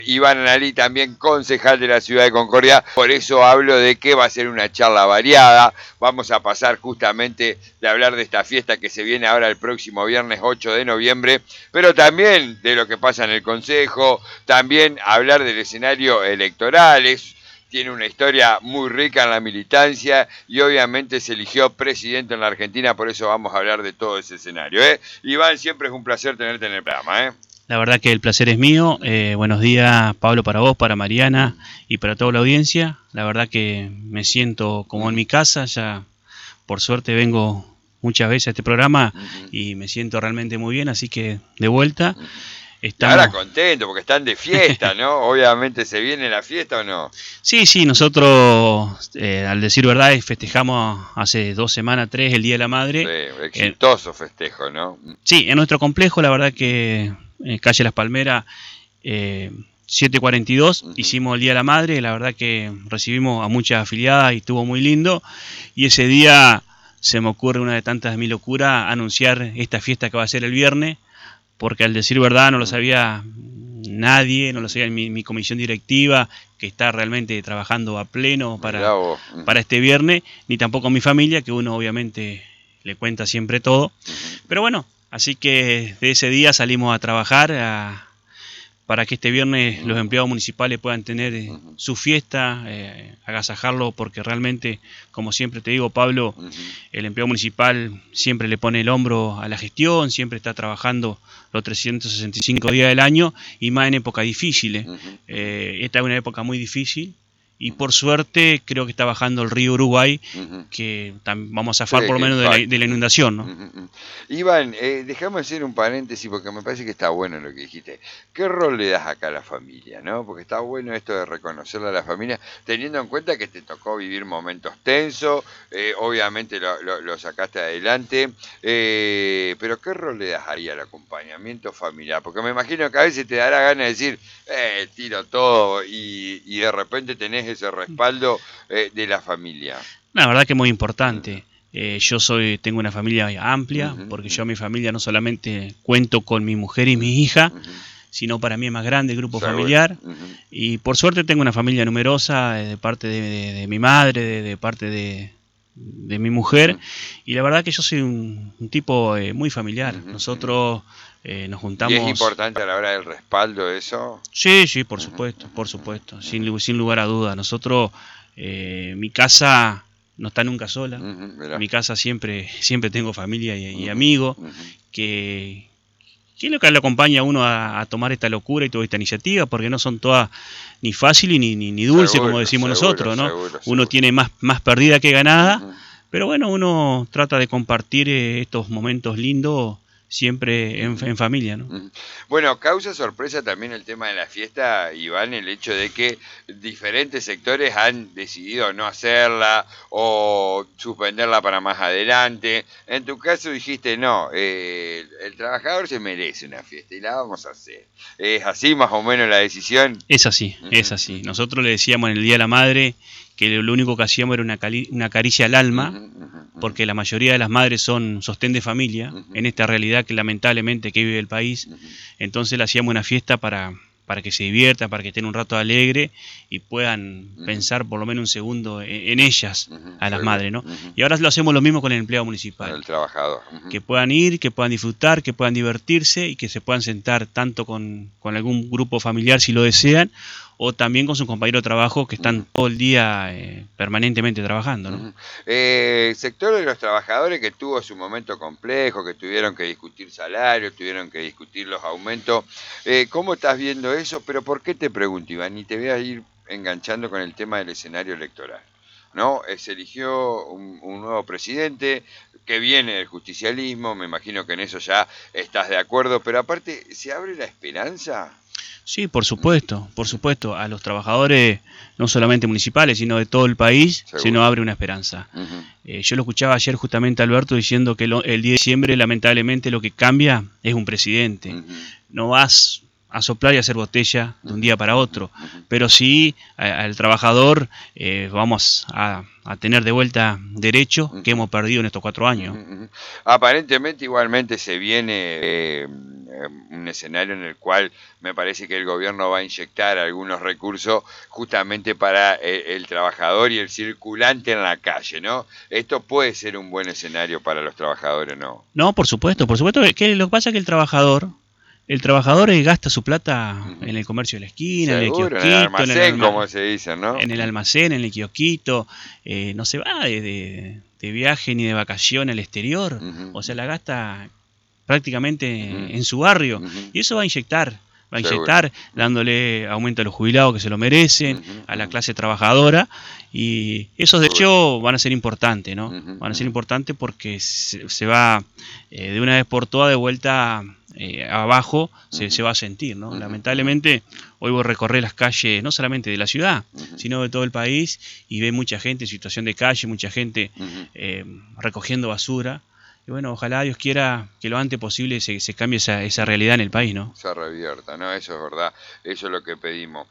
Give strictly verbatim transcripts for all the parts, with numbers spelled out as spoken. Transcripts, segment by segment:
Iván Analí, también concejal de la ciudad de Concordia, por eso hablo de que va a ser una charla variada. Vamos a pasar justamente de hablar de esta fiesta que se viene ahora el próximo viernes ocho de noviembre, pero también de lo que pasa en el Consejo, también hablar del escenario electoral. Es, tiene una historia muy rica en la militancia y obviamente se eligió presidente en la Argentina, por eso vamos a hablar de todo ese escenario, ¿eh? Iván, siempre es un placer tenerte en el programa, ¿eh? La verdad que el placer es mío. Eh, buenos días, Pablo, para vos, para Mariana y para toda la audiencia. La verdad que me siento como en mi casa. Ya, por suerte, vengo muchas veces a este programa y me siento realmente muy bien. Así que, de vuelta. Estamos... Ahora contento porque están de fiesta, ¿no? Obviamente, ¿se viene la fiesta o no? Sí, sí, nosotros, eh, al decir verdad, festejamos hace dos semanas, tres, el Día de la Madre. Sí, exitoso eh, festejo, ¿no? Sí, en nuestro complejo, la verdad que en calle Las Palmeras, eh, siete cuarenta y dos, uh-huh. Hicimos el Día de la Madre. La verdad que recibimos a muchas afiliadas y estuvo muy lindo. Y ese día se me ocurre, una de tantas de mi locura, anunciar esta fiesta que va a ser el viernes, porque al decir verdad no lo sabía nadie, no lo sabía mi, mi comisión directiva, que está realmente trabajando a pleno para, uh-huh. para este viernes, ni tampoco mi familia, que uno obviamente le cuenta siempre todo. Uh-huh. Pero bueno, así que de ese día salimos a trabajar a, para que este viernes los empleados municipales puedan tener eh, su fiesta, eh, agasajarlo, porque realmente, como siempre te digo, Pablo, uh-huh. el empleado municipal siempre le pone el hombro a la gestión, siempre está trabajando los trescientos sesenta y cinco días del año y más en épocas difíciles. Uh-huh. Eh, esta es una época muy difícil. Y por suerte creo que está bajando el río Uruguay, uh-huh. que tam- vamos a zafar sí, por lo menos de la, de la inundación, ¿no? Uh-huh. Iván, eh, déjame hacer un paréntesis porque me parece que está bueno lo que dijiste. ¿Qué rol le das acá a la familia, no? Porque está bueno esto de reconocerle a la familia, teniendo en cuenta que te tocó vivir momentos tensos, eh, obviamente lo, lo, lo sacaste adelante, eh, pero ¿qué rol le das ahí al acompañamiento familiar? Porque me imagino que a veces te dará ganas de decir, eh, tiro todo y, y de repente tenés ese respaldo eh, de la familia. La verdad que es muy importante. Eh, yo soy tengo una familia amplia, uh-huh, porque yo a mi familia no solamente cuento con mi mujer y mi hija, uh-huh. sino para mí es más grande el grupo Seguro. familiar. Uh-huh. Y por suerte tengo una familia numerosa de parte de, de, de mi madre, de, de parte de, de mi mujer. Uh-huh. Y la verdad que yo soy un, un tipo eh, muy familiar. Uh-huh. Nosotros eh, nos juntamos... ¿Y es importante a la hora del respaldo eso? Sí, sí, por supuesto, por supuesto, uh-huh. sin, sin lugar a dudas. Nosotros, eh, mi casa no está nunca sola. Uh-huh, en mi casa siempre, siempre tengo familia y, y uh-huh. amigos uh-huh. que, que es lo que le acompaña a uno a, a tomar esta locura y toda esta iniciativa, porque no son todas ni fáciles ni, ni, ni dulces, seguro, como decimos seguro, nosotros, ¿no? Seguro, seguro. Uno tiene más, más perdida que ganada, uh-huh. pero bueno, uno trata de compartir eh, estos momentos lindos siempre en, en familia, ¿no? Bueno, causa sorpresa también el tema de la fiesta, Iván, el hecho de que diferentes sectores han decidido no hacerla o suspenderla para más adelante. En tu caso dijiste, no, eh, el trabajador se merece una fiesta y la vamos a hacer. ¿Es así más o menos la decisión? Es así, uh-huh. es así. Nosotros le decíamos en el Día de la Madre que lo único que hacíamos era una, cali- una caricia al alma, uh-huh, uh-huh. porque la mayoría de las madres son sostén de familia, uh-huh. en esta realidad que lamentablemente que vive el país. Uh-huh. Entonces le hacíamos una fiesta para, para que se diviertan, para que estén un rato alegre y puedan uh-huh. pensar por lo menos un segundo en, en ellas, uh-huh. a las Seguro. madres, ¿no? Uh-huh. Y ahora lo hacemos lo mismo con el empleado municipal. Con el trabajador. Uh-huh. Que puedan ir, que puedan disfrutar, que puedan divertirse y que se puedan sentar tanto con, con algún grupo familiar si lo desean, o también con sus compañeros de trabajo que están uh-huh. todo el día eh, permanentemente trabajando, ¿no? Uh-huh. Eh, el sector de los trabajadores que tuvo su momento complejo, que tuvieron que discutir salarios, tuvieron que discutir los aumentos, eh, ¿cómo estás viendo eso? Pero ¿por qué te pregunto, Iván? Y te voy a ir enganchando con el tema del escenario electoral, ¿no? Eh, se eligió un, un nuevo presidente que viene del justicialismo, me imagino que en eso ya estás de acuerdo, pero aparte, ¿se abre la esperanza? Sí, por supuesto, por supuesto. A los trabajadores, no solamente municipales, sino de todo el país, Seguro. se nos abre una esperanza. Uh-huh. Eh, yo lo escuchaba ayer justamente a Alberto diciendo que lo, el diez de diciembre, lamentablemente, lo que cambia es un presidente. Uh-huh. No vas a soplar y hacer botella de un día para otro, pero sí a, al trabajador eh, vamos a, a tener de vuelta derechos que hemos perdido en estos cuatro años. Aparentemente igualmente se viene eh, un escenario en el cual me parece que el gobierno va a inyectar algunos recursos justamente para el, el trabajador y el circulante en la calle, ¿no? Esto puede ser un buen escenario para los trabajadores, ¿no? No, por supuesto, por supuesto que lo que pasa es que el trabajador El trabajador gasta su plata en el comercio de la esquina, Seguro, en el kiosquito, en el almacén, en el, alma como se dice, ¿no? en el almacén, en el kiosquito, eh, no se va de, de, de viaje ni de vacación al exterior, uh-huh. O sea, la gasta prácticamente uh-huh. en su barrio, uh-huh. Y eso va a inyectar, va a inyectar Seguro. dándole aumento a los jubilados que se lo merecen, uh-huh. a la clase trabajadora, y esos de hecho van a ser importantes, ¿no? Uh-huh. Van a ser importantes porque se, se va eh, de una vez por todas de vuelta eh, abajo, se, uh-huh. se va a sentir, ¿no? Uh-huh. Lamentablemente hoy voy a recorrer las calles no solamente de la ciudad, uh-huh. sino de todo el país, y ve mucha gente en situación de calle, mucha gente uh-huh. eh, recogiendo basura. Y bueno, ojalá Dios quiera que lo antes posible se, se cambie esa, esa realidad en el país, ¿no? Se revierta, ¿no? Eso es verdad, eso es lo que pedimos.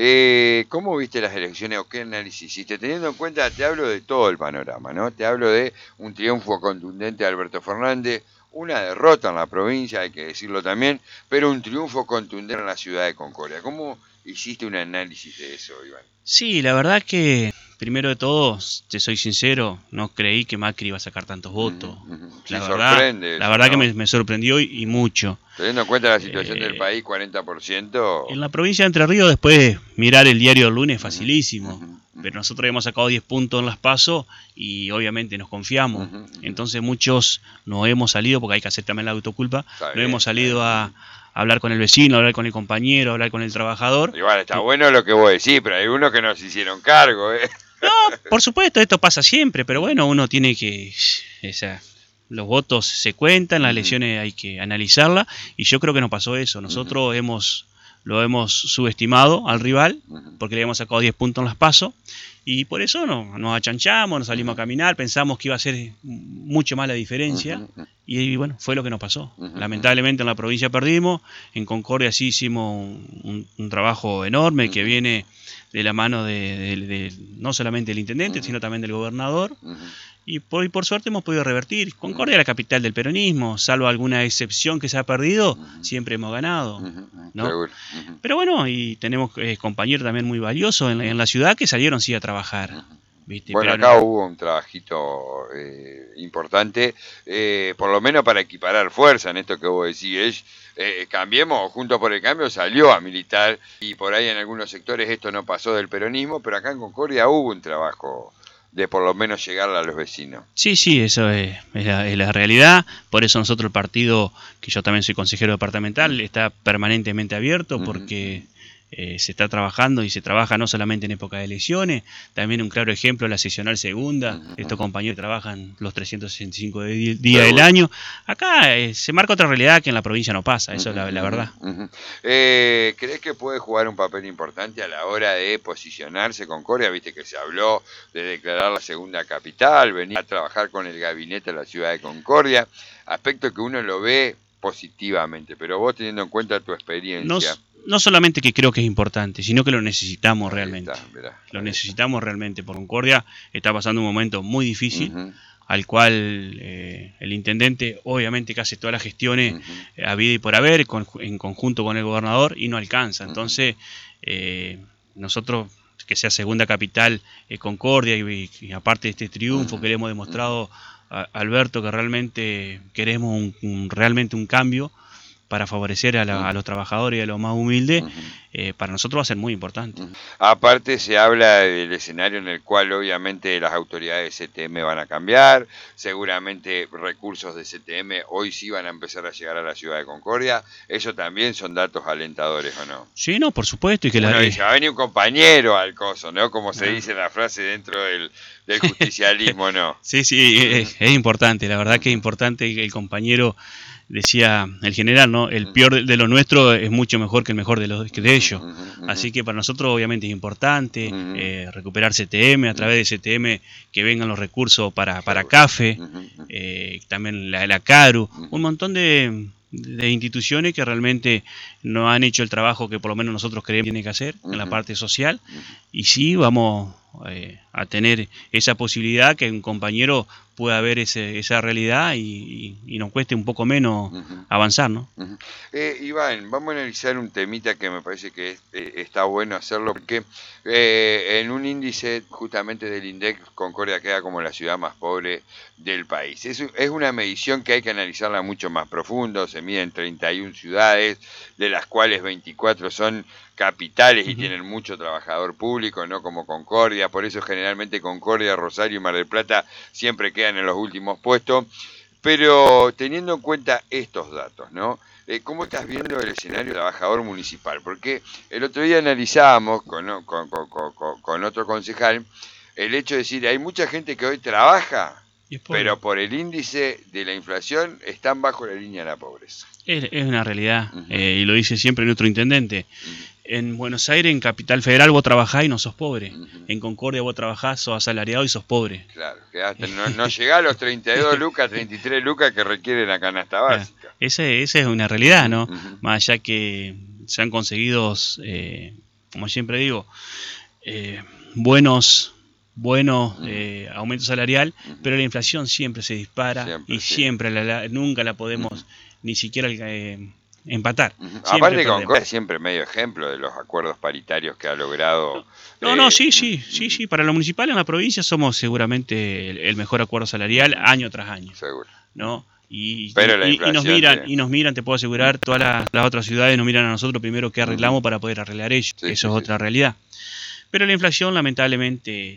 Eh, ¿Cómo viste las elecciones o qué análisis hiciste? Teniendo en cuenta, te hablo de todo el panorama, ¿no? Te hablo de un triunfo contundente de Alberto Fernández, una derrota en la provincia, hay que decirlo también, pero un triunfo contundente en la ciudad de Concordia. ¿Cómo hiciste un análisis de eso, Iván? Sí, la verdad que, primero de todo, te soy sincero, no creí que Macri iba a sacar tantos votos. Uh-huh, uh-huh. La sí, verdad, sorprende la eso, verdad ¿no? que me, me sorprendió y, y mucho. Teniendo en cuenta la situación eh, del país, cuarenta por ciento... En la provincia de Entre Ríos, después mirar el diario del lunes es facilísimo. Uh-huh, uh-huh. Pero nosotros habíamos sacado diez puntos en las PASO y obviamente nos confiamos. Uh-huh, uh-huh. Entonces muchos no hemos salido, porque hay que hacer también la autoculpa, no hemos salido a... hablar con el vecino, hablar con el compañero, hablar con el trabajador. Igual está bueno lo que vos decís, pero hay unos que no se hicieron cargo, ¿eh? No, por supuesto, esto pasa siempre, pero bueno, uno tiene que... Esa, los votos se cuentan, las uh-huh. elecciones hay que analizarlas, y yo creo que no pasó eso. Nosotros uh-huh. hemos lo hemos subestimado al rival, uh-huh. porque le habíamos sacado diez puntos en las PASO, y por eso no, nos achanchamos, nos salimos uh-huh. a caminar, pensamos que iba a ser mucho más la diferencia, uh-huh. y, y bueno, fue lo que nos pasó. Uh-huh. Lamentablemente en la provincia perdimos, en Concordia sí hicimos un, un, un trabajo enorme uh-huh. que viene de la mano de, de, de no solamente del intendente, uh-huh. sino también del gobernador, uh-huh. y por, y por suerte hemos podido revertir. Concordia es la capital del peronismo, salvo alguna excepción que se ha perdido, uh-huh. siempre hemos ganado, ¿no? Seguro. Uh-huh. Pero bueno, y tenemos eh, compañeros también muy valiosos en, en la ciudad que salieron sí a trabajar. Uh-huh. ¿Viste? Bueno, Pero acá no... hubo un trabajito eh, importante, eh, por lo menos para equiparar fuerza en esto que vos decís. Eh, Cambiemos, Juntos por el Cambio salió a militar, y por ahí en algunos sectores esto no pasó del peronismo, pero acá en Concordia hubo un trabajo de por lo menos llegarle a los vecinos. Sí, sí, eso es, es, la, es la realidad. Por eso nosotros el partido, que yo también soy consejero departamental, está permanentemente abierto, porque eh, se está trabajando y se trabaja no solamente en época de elecciones, también un claro ejemplo la seccional segunda. Uh-huh. Estos compañeros trabajan los trescientos sesenta y cinco días Seguro. del año. Acá eh, se marca otra realidad que en la provincia no pasa, eso uh-huh. es la, la verdad. Uh-huh. eh, ¿Crees que puede jugar un papel importante a la hora de posicionarse Concordia? Viste que se habló de declarar la segunda capital, venir a trabajar con el gabinete de la ciudad de Concordia, aspecto que uno lo ve positivamente, pero vos teniendo en cuenta tu experiencia... No, no solamente que creo que es importante, sino que lo necesitamos ahí realmente. Está, mirá, lo necesitamos está. realmente, porque Concordia está pasando un momento muy difícil, uh-huh. al cual eh, el intendente obviamente que hace todas las gestiones uh-huh. a vida y por haber, con, en conjunto con el gobernador, y no alcanza. Entonces, eh, nosotros... que sea segunda capital eh, Concordia, y, y aparte de este triunfo uh-huh. que le hemos demostrado a Alberto, que realmente queremos un, un, realmente un cambio para favorecer a, la, uh-huh. a los trabajadores y a los más humildes, uh-huh. eh, para nosotros va a ser muy importante. Uh-huh. Aparte se habla del escenario en el cual obviamente las autoridades de C T M van a cambiar, seguramente recursos de C T M hoy sí van a empezar a llegar a la ciudad de Concordia. Eso también son datos alentadores, ¿o no? Sí, no, por supuesto. Y que Uno la... dice, va a venir un compañero al coso, ¿no? Como se no. dice la frase dentro del, del justicialismo, ¿no? Sí, sí, es, es importante, la verdad que es importante que el compañero... Decía el general, ¿no? El peor de lo nuestro es mucho mejor que el mejor de los de ellos. Así que para nosotros obviamente es importante eh, recuperar C T M, a través de C T M que vengan los recursos para, para CAFE, eh, también la, la CARU, un montón de, de instituciones que realmente no han hecho el trabajo que por lo menos nosotros creemos que tiene que hacer en la parte social, y sí vamos eh, a tener esa posibilidad que un compañero pueda ver ese, esa realidad y, y, y nos cueste un poco menos uh-huh. avanzar, ¿no? Uh-huh. eh, Iván, vamos a analizar un temita que me parece que es, eh, está bueno hacerlo, porque eh, en un índice justamente del INDEC, Concordia queda como la ciudad más pobre del país. Es, es una medición que hay que analizarla mucho más profundo. Se miden treinta y una ciudades, de las cuales veinticuatro son capitales y uh-huh. tienen mucho trabajador público, no como Concordia. Por eso generalmente Concordia, Rosario y Mar del Plata siempre quedan en los últimos puestos. Pero teniendo en cuenta estos datos, ¿no? Eh, ¿Cómo estás viendo el escenario trabajador municipal? Porque el otro día analizábamos con, con, con, con, con otro concejal el hecho de decir, hay mucha gente que hoy trabaja, pero por el índice de la inflación están bajo la línea de la pobreza. Es, es una realidad, uh-huh. eh, y lo dice siempre nuestro intendente. Uh-huh. En Buenos Aires, en Capital Federal, vos trabajás y no sos pobre. Uh-huh. En Concordia vos trabajás, sos asalariado y sos pobre. Claro, que hasta no, no llegás a los treinta y dos lucas, treinta y tres lucas que requiere la canasta básica. Claro. Esa, esa es una realidad, ¿no? Uh-huh. Más allá que se han conseguido, eh, como siempre digo, eh, buenos... buenos eh, aumento salarial, uh-huh. pero la inflación siempre se dispara siempre, y sí. siempre la, la, nunca la podemos uh-huh. ni siquiera eh, empatar. Uh-huh. Aparte Concordia es siempre medio ejemplo de los acuerdos paritarios que ha logrado. No, eh, no, sí, sí, sí, sí. Para lo municipal en la provincia somos seguramente el, el mejor acuerdo salarial año tras año. Seguro. ¿No? Y, pero la y, y nos miran, tiene... y nos miran, te puedo asegurar, todas las, las otras ciudades nos miran a nosotros primero que arreglamos uh-huh. para poder arreglar ellos. Sí, Eso sí, es sí, otra sí. realidad. Pero la inflación lamentablemente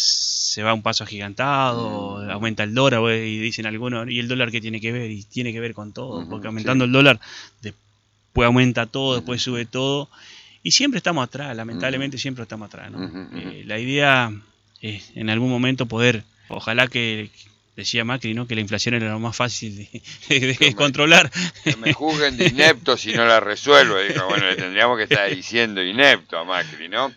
se va a un paso agigantado, mm. aumenta el dólar, y dicen algunos, ¿y el dólar qué tiene que ver? Y tiene que ver con todo, uh-huh, porque aumentando sí. el dólar, después aumenta todo, después uh-huh. sube todo, y siempre estamos atrás, lamentablemente uh-huh. siempre estamos atrás, ¿no? Uh-huh. Eh, la idea es en algún momento poder, ojalá que, decía Macri, ¿no? Que la inflación era lo más fácil de, de, de controlar. Me, que me juzguen de inepto si no la resuelvo. Digo, bueno, le tendríamos que estar diciendo inepto a Macri, ¿no?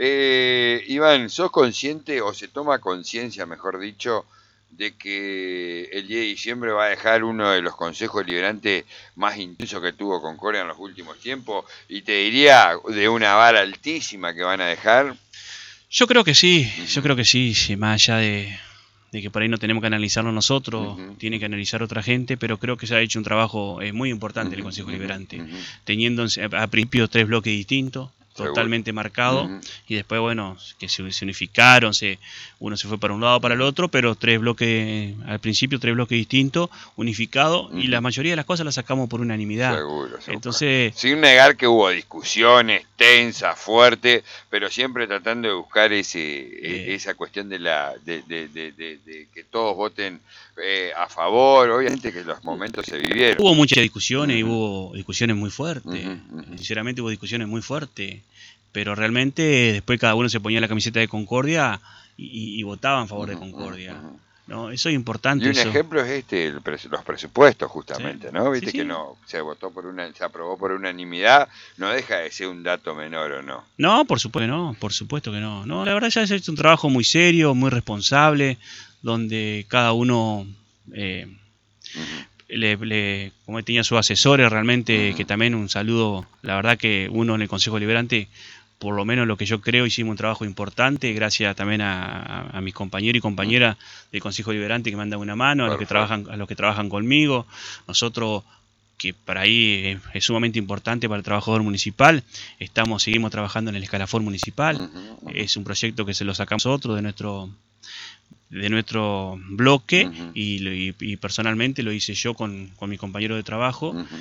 Eh, Iván, ¿sos consciente o se toma conciencia, mejor dicho, de que el diez de diciembre va a dejar uno de los consejos deliberantes más intensos que tuvo Concordia en los últimos tiempos? Y te diría de una vara altísima que van a dejar. Yo creo que sí, uh-huh. yo creo que sí, sí, más allá de, de que por ahí no tenemos que analizarlo nosotros, uh-huh. tiene que analizar otra gente, pero creo que se ha hecho un trabajo eh, muy importante uh-huh. el Consejo Deliberante, uh-huh. teniendo a principio tres bloques distintos, totalmente marcado, uh-huh. y después, bueno, que se, se unificaron, se, uno se fue para un lado para el otro, pero tres bloques, al principio tres bloques distintos, unificados, uh-huh. y la mayoría de las cosas las sacamos por unanimidad. Seguro, seguro. Entonces, sin negar que hubo discusiones tensas, fuertes, pero siempre tratando de buscar ese eh, esa cuestión de la de, de, de, de, de que todos voten eh, a favor. Obviamente que los momentos se vivieron. Hubo muchas discusiones, uh-huh. y hubo discusiones muy fuertes, uh-huh, uh-huh. sinceramente hubo discusiones muy fuertes, pero realmente después cada uno se ponía la camiseta de Concordia y, y, y votaba en favor uh-huh, de Concordia. Uh-huh. ¿No? Eso es importante. Y un eso. ejemplo es este, el pres- los presupuestos justamente, sí. ¿no? Viste sí, sí. que no se votó por una, se aprobó por unanimidad, no deja de ser un dato menor, ¿o no? No, por supuesto que no, por supuesto que no. No, la verdad ya se ha hecho un trabajo muy serio, muy responsable, donde cada uno eh, uh-huh. le, le, como tenía sus asesores realmente, uh-huh. que también un saludo, la verdad que uno en el Consejo Deliberante, por lo menos lo que yo creo, hicimos un trabajo importante, gracias también a, a, a mis compañeros y compañeras del Consejo Deliberante que me han dado una mano, a los que trabajan, a los que trabajan conmigo. Nosotros, que para ahí es, es sumamente importante para el trabajador municipal, estamos, seguimos trabajando en el escalafón municipal. Uh-huh, uh-huh. Es un proyecto que se lo sacamos nosotros de nuestro de nuestro bloque, uh-huh. y, y, y personalmente lo hice yo con, con mi compañero de trabajo, uh-huh.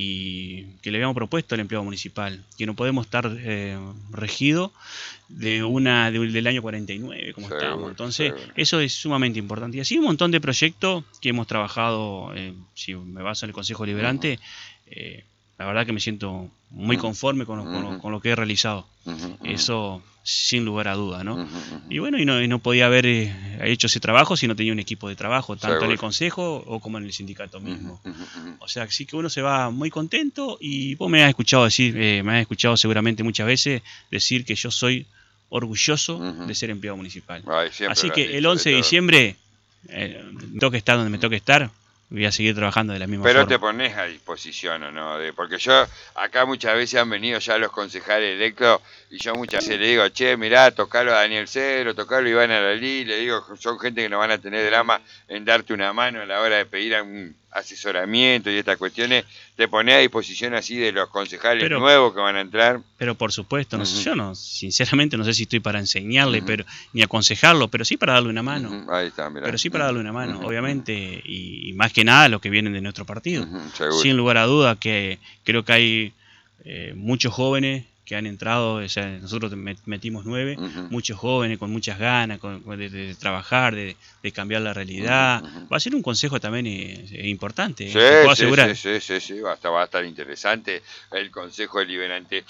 y que le habíamos propuesto al empleado municipal, que no podemos estar eh, regidos de una de, del año cuarenta y nueve como seguro, estábamos. Entonces seguro. Eso es sumamente importante. Y así un montón de proyectos que hemos trabajado, eh, si me baso en el Consejo Deliberante, uh-huh. eh, la verdad que me siento muy conforme con lo, con lo, con lo que he realizado. Uh-huh. Eso sin lugar a duda, ¿no? Uh-huh. Y bueno, y no, y no podía haber eh, hecho ese trabajo si no tenía un equipo de trabajo, tanto seguro. En el consejo o como en el sindicato mismo. Uh-huh. Uh-huh. O sea, sí que uno se va muy contento, y vos me has escuchado decir, eh, me has escuchado seguramente muchas veces decir que yo soy orgulloso uh-huh. de ser empleado municipal. Ay, así que el once de diciembre eh, me toca estar donde me toca estar, voy a seguir trabajando de la misma Pero forma. te pones a disposición, ¿o no? De, porque yo, acá muchas veces han venido ya los concejales electos y yo muchas veces le digo, che, mirá, tocalo a Daniel Cedro, tocalo a Iván Alalí, le digo, son gente que no van a tener drama en darte una mano a la hora de pedir un asesoramiento y estas cuestiones. Te pones a disposición así de los concejales pero, nuevos que van a entrar. Pero por supuesto, no uh sé, -huh. yo no, sinceramente no sé si estoy para enseñarle, uh -huh. pero ni aconsejarlo, pero sí para darle una mano. Uh -huh. Ahí está, mirá. Pero sí para darle una mano, uh -huh. obviamente, y, y más que nada los que vienen de nuestro partido. Uh -huh. Sin lugar a duda que creo que hay eh, muchos jóvenes que han entrado, o sea, nosotros metimos nueve, uh -huh. muchos jóvenes con muchas ganas con, de, de trabajar, de, de cambiar la realidad. Uh -huh. Va a ser un consejo también eh, importante, sí, te puedo sí, asegurar. Sí, sí, sí, sí, va a, estar, va a estar interesante el consejo deliberante.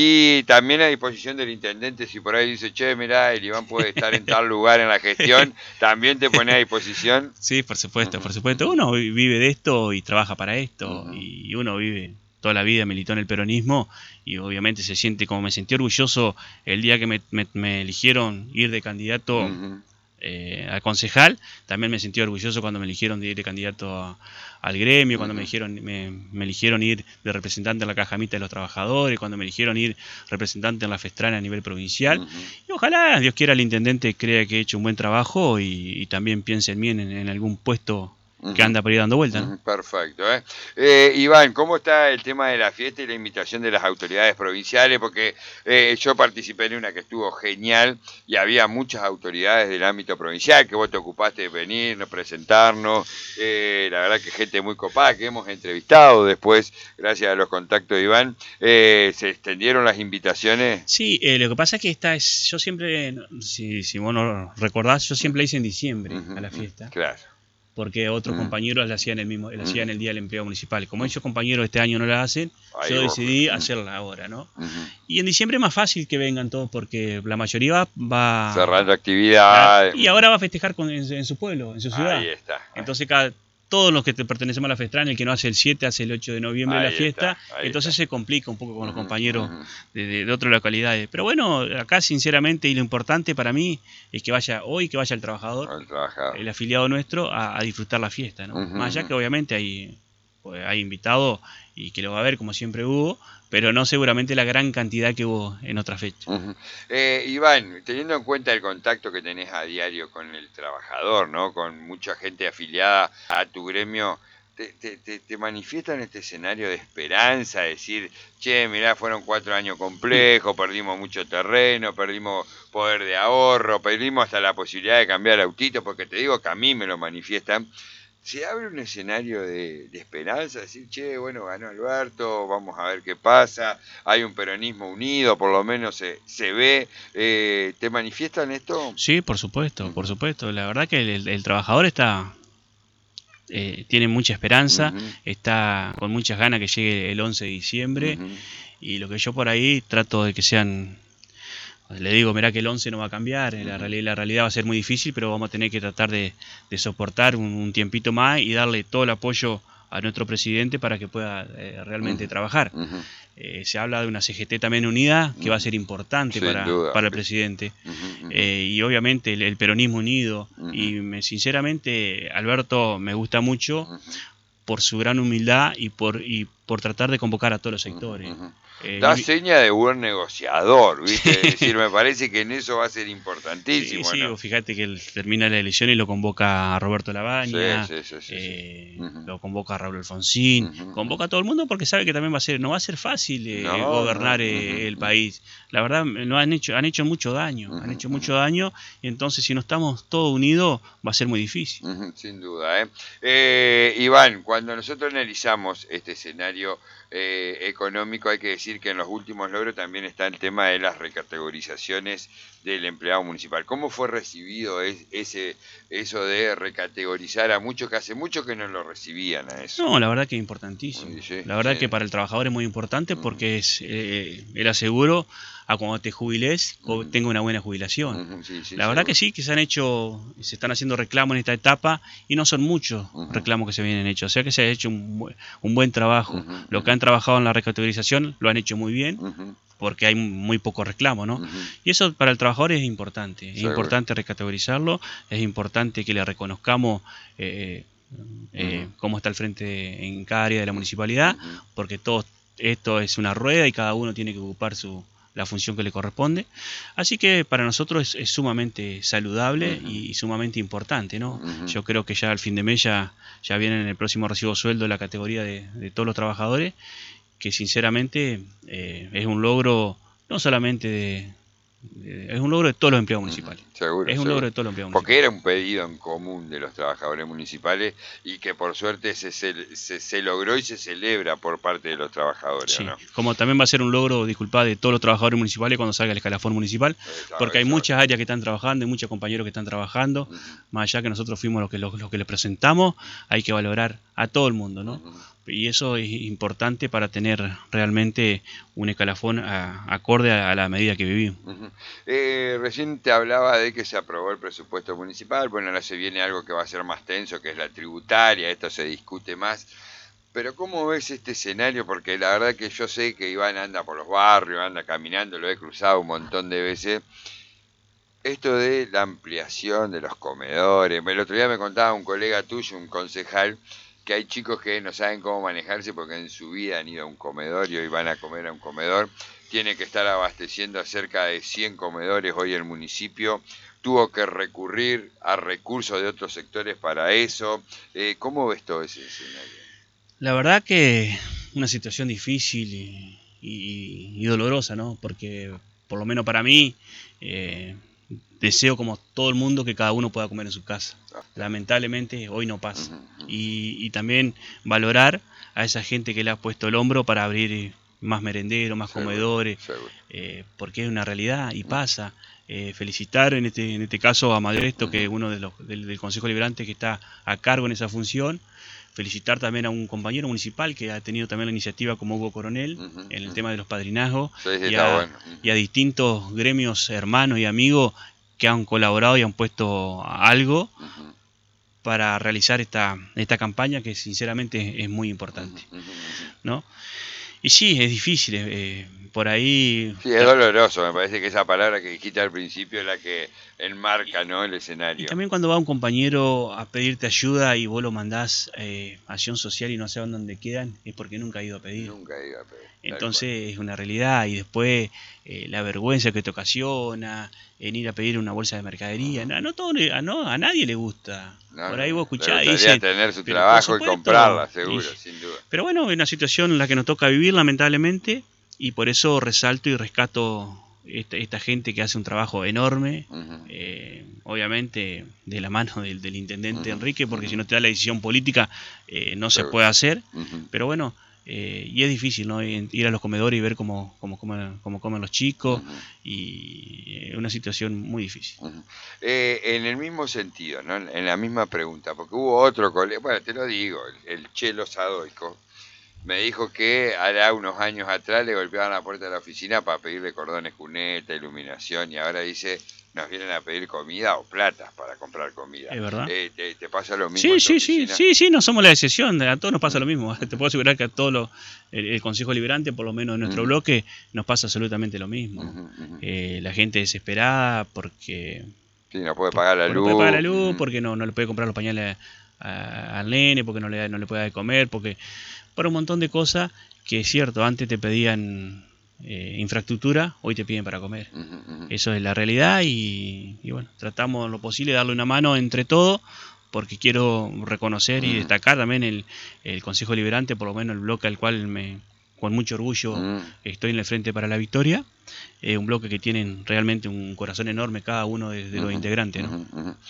Y también a disposición del intendente, si por ahí dice, che, mirá, el Iván puede estar en tal lugar en la gestión, también te pone a disposición. Sí, por supuesto, uh -huh. por supuesto. Uno vive de esto y trabaja para esto, uh -huh. y uno vive toda la vida, militó en el peronismo y obviamente se siente, como me sentí orgulloso el día que me, me, me eligieron ir de candidato uh -huh. eh, a concejal, también me sentí orgulloso cuando me eligieron de ir de candidato a, al gremio, uh -huh. cuando me eligieron, me, me eligieron ir de representante en la Caja Mixta de los Trabajadores, cuando me eligieron ir representante en la Festrana a nivel provincial, uh -huh. y ojalá, Dios quiera, el intendente crea que he hecho un buen trabajo y, y también piense en mí en, en algún puesto que anda por ahí dando vueltas, ¿no? Perfecto. ¿eh? Eh, Iván, ¿cómo está el tema de la fiesta y la invitación de las autoridades provinciales? Porque eh, yo participé en una que estuvo genial y había muchas autoridades del ámbito provincial que vos te ocupaste de venir, presentarnos. Eh, la verdad que gente muy copada que hemos entrevistado después, gracias a los contactos de Iván. Eh, ¿Se extendieron las invitaciones? Sí, eh, lo que pasa es que esta es, yo siempre, si, si vos no recordás, yo siempre la hice en diciembre uh-huh, a la fiesta. Claro. Porque otros uh -huh. compañeros la hacían el mismo, la hacían el día del empleado municipal. Como ellos compañeros este año no la hacen, ahí yo decidí uh -huh. hacerla ahora, ¿no? Uh -huh. Y en diciembre es más fácil que vengan todos porque la mayoría va, va cerrando actividad y ahora va a festejar con, en, en su pueblo, en su ciudad. Ahí está. Entonces cada todos los que te pertenecemos a la Festrana, el que no hace el siete hace el ocho de noviembre ahí la fiesta, está, entonces está. se complica un poco con los uh -huh, compañeros uh -huh. de, de, de otras localidades. Pero bueno, acá sinceramente y lo importante para mí es que vaya hoy, que vaya el trabajador, el, trabajador. el afiliado nuestro, a, a disfrutar la fiesta, ¿no? Uh -huh, Más allá que obviamente hay, pues, hay invitados y que lo va a ver como siempre hubo, pero no seguramente la gran cantidad que hubo en otras fechas. Uh -huh. eh, Iván, teniendo en cuenta el contacto que tenés a diario con el trabajador, ¿no? Con mucha gente afiliada a tu gremio, Te, te, te, te manifiestan este escenario de esperanza, decir, che, mirá, fueron cuatro años complejos, perdimos mucho terreno, perdimos poder de ahorro, perdimos hasta la posibilidad de cambiar autito, porque te digo que a mí me lo manifiestan. Se abre un escenario de, de esperanza, decir, che, bueno, ganó Alberto, vamos a ver qué pasa, hay un peronismo unido, por lo menos se, se ve. Eh, ¿Te manifiestan esto? Sí, por supuesto, por supuesto. La verdad que el, el, el trabajador está... Eh, tiene mucha esperanza, uh-huh. está con muchas ganas que llegue el once de diciembre uh-huh. y lo que yo por ahí trato de que sean, le digo, mirá que el once no va a cambiar, uh-huh. la, realidad, la realidad va a ser muy difícil, pero vamos a tener que tratar de, de soportar un, un tiempito más y darle todo el apoyo a nuestro presidente para que pueda eh, realmente uh-huh. trabajar. Uh-huh. Eh, se habla de una C G T también unida que va a ser importante para, para el presidente uh-huh, uh-huh. Eh, y obviamente el, el peronismo unido uh-huh. y me, sinceramente Alberto me gusta mucho uh-huh. por su gran humildad y por, y por tratar de convocar a todos los sectores. Uh-huh. Eh, da y, seña de buen negociador, ¿viste? Es decir, me parece que en eso va a ser importantísimo. Sí, sí, ¿no? Fíjate que él termina la elección y lo convoca a Roberto Labaña, sí, sí, sí, sí, eh, sí. Uh-huh. lo convoca a Raúl Alfonsín, uh-huh. convoca a todo el mundo porque sabe que también va a ser, no va a ser fácil eh, no, gobernar no, eh, uh-huh. el país. La verdad, no han hecho, han hecho mucho daño, uh-huh. han hecho mucho daño y entonces si no estamos todos unidos va a ser muy difícil. Uh-huh. Sin duda. ¿eh? Eh, Iván, cuando nosotros analizamos este escenario Eh, económico, hay que decir que en los últimos logros también está el tema de las recategorizaciones del empleado municipal. ¿Cómo fue recibido es, ese eso de recategorizar a muchos que hace mucho que no lo recibían a eso? No, la verdad que es importantísimo. Sí, la verdad sí. que para el trabajador es muy importante porque es eh, el aseguro a cuando te jubiles uh-huh. tenga una buena jubilación. Uh-huh. sí, sí, la verdad seguro. que sí, que se han hecho, se están haciendo reclamos en esta etapa y no son muchos uh-huh. reclamos que se vienen hechos. O sea que se ha hecho un, un buen trabajo. Uh-huh. Lo que han trabajado en la recategorización lo han hecho muy bien. Uh-huh. Porque hay muy poco reclamo, ¿no? Uh-huh. Y eso para el trabajador es importante. Es Seguro. importante recategorizarlo, es importante que le reconozcamos eh, eh, Uh-huh. cómo está el frente en cada área de la municipalidad, Uh-huh. porque todo esto es una rueda y cada uno tiene que ocupar su, la función que le corresponde. Así que para nosotros es, es sumamente saludable Uh-huh. y, y sumamente importante, ¿no? Uh-huh. Yo creo que ya al fin de mes ya, ya viene en el próximo recibo sueldo la categoría de, de todos los trabajadores, que sinceramente eh, es un logro no solamente de, de, es un logro de todos los empleados municipales. Uh-huh. Seguro, es un seguro. logro de todos los empleados Porque municipales. era un pedido en común de los trabajadores municipales y que por suerte se, se, se, se logró y se celebra por parte de los trabajadores, Sí, ¿no? como también va a ser un logro, disculpa, de todos los trabajadores municipales cuando salga el escalafón municipal, Exacto, porque hay exacto. muchas áreas que están trabajando, hay muchos compañeros que están trabajando, Uh-huh. más allá que nosotros fuimos los que, los, los que les presentamos, hay que valorar a todo el mundo, ¿no? Uh-huh. Y eso es importante para tener realmente un escalafón a, acorde a, a la medida que vivimos. Uh-huh. Eh, recién te hablaba de que se aprobó el presupuesto municipal, bueno, ahora se viene algo que va a ser más tenso, que es la tributaria, esto se discute más. Pero ¿cómo ves este escenario? Porque la verdad que yo sé que Iván anda por los barrios, anda caminando, lo he cruzado un montón de veces. Esto de la ampliación de los comedores, el otro día me contaba un colega tuyo, un concejal, que hay chicos que no saben cómo manejarse porque en su vida han ido a un comedor y hoy van a comer a un comedor. Tiene que estar abasteciendo a cerca de cien comedores hoy el municipio. Tuvo que recurrir a recursos de otros sectores para eso. Eh, ¿Cómo ves todo ese escenario? La verdad que una situación difícil y, y, y dolorosa, ¿no? Porque por lo menos para mí, eh, deseo como todo el mundo que cada uno pueda comer en su casa. Lamentablemente hoy no pasa. Uh-huh. Y, y también valorar a esa gente que le ha puesto el hombro para abrir más merenderos, más seguro, comedores, seguro. Eh, porque es una realidad y pasa. Eh, felicitar en este, en este caso a Madresto, uh-huh. que es uno de los, del, del Consejo Liberante que está a cargo en esa función. Felicitar también a un compañero municipal que ha tenido también la iniciativa como Hugo Coronel uh-huh, en el uh-huh. tema de los padrinazgos sí, sí, y, a, bueno. y a distintos gremios hermanos y amigos que han colaborado y han puesto algo uh-huh. para realizar esta, esta campaña que sinceramente es muy importante, uh-huh, uh-huh. ¿no? Y sí, es difícil, eh, por ahí... Sí, es doloroso, me parece que esa palabra que dijiste al principio es la que enmarca, ¿no?, el escenario. Y también cuando va un compañero a pedirte ayuda y vos lo mandás eh, a acción social y no sabes dónde quedan, es porque nunca ha ido a pedir. Nunca ha ido a pedir. Entonces es una realidad y después eh, la vergüenza que te ocasiona en ir a pedir una bolsa de mercadería. No, no, todo, no a nadie le gusta. No, por ahí vos escuchás y dicen, tener su trabajo y comprarla, seguro, y, sin duda. Pero bueno, es una situación en la que nos toca vivir, lamentablemente, y por eso resalto y rescato esta, esta gente que hace un trabajo enorme, uh-huh. eh, obviamente de la mano del, del intendente uh-huh. Enrique, porque uh-huh. si no te da la decisión política eh, no seguro. Se puede hacer, uh-huh. pero bueno. Eh, y es difícil, ¿no?, ir a los comedores y ver cómo, cómo, comen, cómo comen los chicos, uh-huh. y es una situación muy difícil. Uh-huh. Eh, en el mismo sentido, ¿no?, en la misma pregunta, porque hubo otro colega, bueno, te lo digo, el, el Chelo Sadoico, me dijo que hará unos años atrás le golpeaban la puerta de la oficina para pedirle cordones cuneta, iluminación, y ahora dice, nos vienen a pedir comida o platas para comprar comida. ¿Es verdad? Eh, te, ¿Te pasa lo mismo? Sí, en sí, sí, oficina? sí, sí, no somos la excepción, a todos nos pasa lo mismo. Te puedo asegurar que a todos los, el, el Consejo Liberante, por lo menos en nuestro uh-huh. bloque, nos pasa absolutamente lo mismo. Uh-huh, uh-huh. Eh, la gente desesperada porque... Sí, no puede pagar la por, luz. No puede pagar la luz, uh-huh. porque no, no le puede comprar los pañales a, a, al nene, porque no le, no le puede dar de comer, porque... Por un montón de cosas que es cierto, antes te pedían eh, infraestructura, hoy te piden para comer. Uh-huh, uh-huh. Eso es la realidad y, y bueno, tratamos lo posible de darle una mano entre todos, porque quiero reconocer uh-huh. y destacar también el, el Consejo Liberante, por lo menos el bloque al cual me, con mucho orgullo uh-huh. estoy en el Frente para la Victoria, eh, un bloque que tienen realmente un corazón enorme cada uno de, de uh-huh. los integrantes, ¿no? Uh-huh, uh-huh.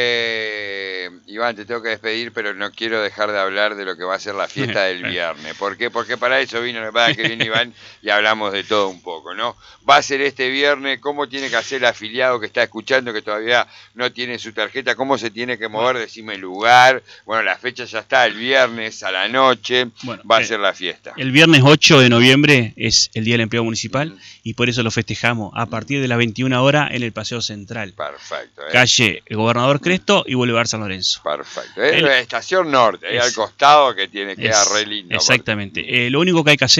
Eh, Iván, te tengo que despedir, pero no quiero dejar de hablar de lo que va a ser la fiesta del viernes. ¿Por qué? Porque para eso vino, para que viene Iván y hablamos de todo un poco, ¿no? Va a ser este viernes, ¿cómo tiene que hacer el afiliado que está escuchando, que todavía no tiene su tarjeta? ¿Cómo se tiene que mover? Decime el lugar. Bueno, la fecha ya está, el viernes a la noche bueno, va a eh, ser la fiesta. El viernes ocho de noviembre es el Día del Empleo Municipal uh-huh. y por eso lo festejamos a partir de las veintiuna horas en el Paseo Central. Perfecto. ¿eh? Calle El Gobernador Cresto y Boulevard San Lorenzo. Perfecto. Es el, la estación norte, ahí es, al costado que tiene que quedar re lindo. Exactamente. Eh, lo único que hay que hacer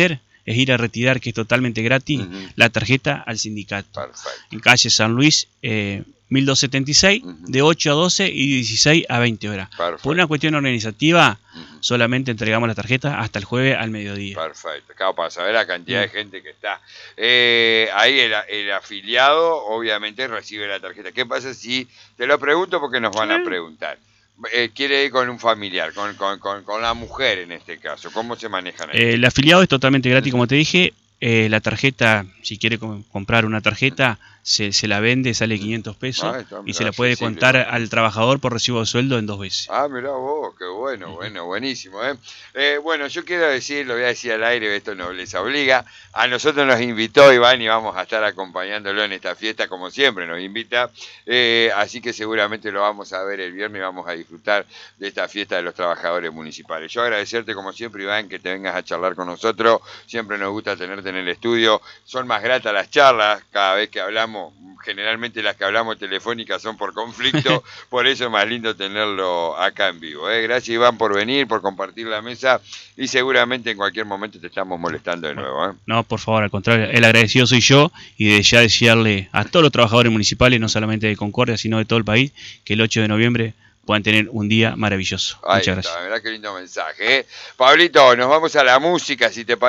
es ir a retirar, que es totalmente gratis, uh-huh. la tarjeta al sindicato. Perfecto. En calle San Luis, eh, mil doscientos setenta y seis, uh-huh. de ocho a doce y dieciséis a veinte horas. Perfecto. Por una cuestión organizativa, uh-huh. solamente entregamos la tarjeta hasta el jueves al mediodía. Perfecto. Claro, para saber la cantidad uh-huh. de gente que está. Eh, ahí el, el afiliado, obviamente, recibe la tarjeta. ¿Qué pasa si, te lo pregunto porque nos van a preguntar, eh, quiere ir con un familiar, con, con, con, con la mujer en este caso? ¿Cómo se manejan ahí? Eh, el afiliado es totalmente gratis, uh-huh. como te dije. Eh, la tarjeta, si quiere com- comprar una tarjeta, se, se la vende, sale quinientos pesos ah, está, mirá, y se la puede contar sí, al trabajador por recibo de sueldo en dos veces. Ah, mirá vos, qué bueno, bueno, buenísimo. ¿eh? Eh, bueno, yo quiero decir, lo voy a decir al aire, esto no les obliga. A nosotros nos invitó Iván y vamos a estar acompañándolo en esta fiesta, como siempre nos invita. Eh, así que seguramente lo vamos a ver el viernes y vamos a disfrutar de esta fiesta de los trabajadores municipales. Yo agradecerte, como siempre, Iván, que te vengas a charlar con nosotros. Siempre nos gusta tenerte en el estudio. Son más gratas las charlas cada vez que hablamos. Generalmente las que hablamos telefónicas son por conflicto, por eso es más lindo tenerlo acá en vivo. ¿eh? Gracias, Iván, por venir, por compartir la mesa y seguramente en cualquier momento te estamos molestando de nuevo. ¿eh? No, por favor, al contrario, el agradecido soy yo y de ya desearle a todos los trabajadores municipales, no solamente de Concordia, sino de todo el país, que el ocho de noviembre puedan tener un día maravilloso. Ahí Muchas está, gracias. Mirá qué lindo mensaje. ¿eh? Pablito, nos vamos a la música, si te parece.